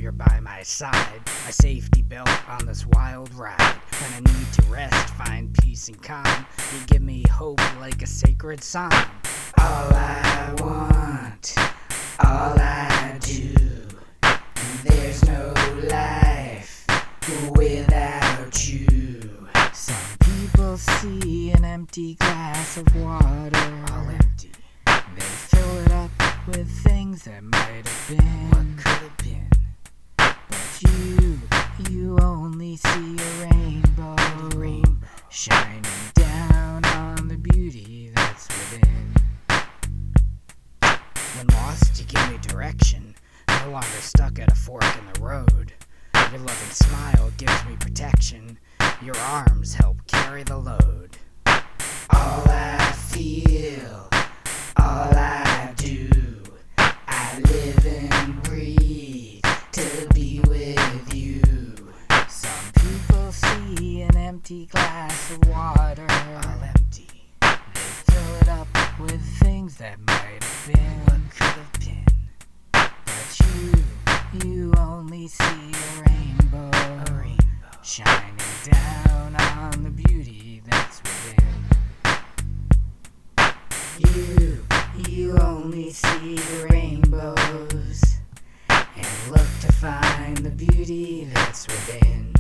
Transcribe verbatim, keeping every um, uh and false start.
you're by my side, my safety belt on this wild ride. When I need to rest, find peace and calm, you give me hope like a sacred psalm. All I want, all I do, there's no life without you. Some people see an empty glass of water, all empty. They fill it up with things that might have been, what could have been. But you, you only see a rainbow, a rainbow shining down on the beauty that's within. When lost, you give me direction, no longer stuck at a fork in the road. Your loving smile gives me protection, your arms help carry the load. All I feel, all I do, I live and breathe to be with you. Some people see an empty glass of water, all empty. They fill it up with things that might have been, what could have been. But you, you only see a rainbow, a rainbow shining down on the beauty that's within. You, you only see the rainbows and look to find the beauty that's within.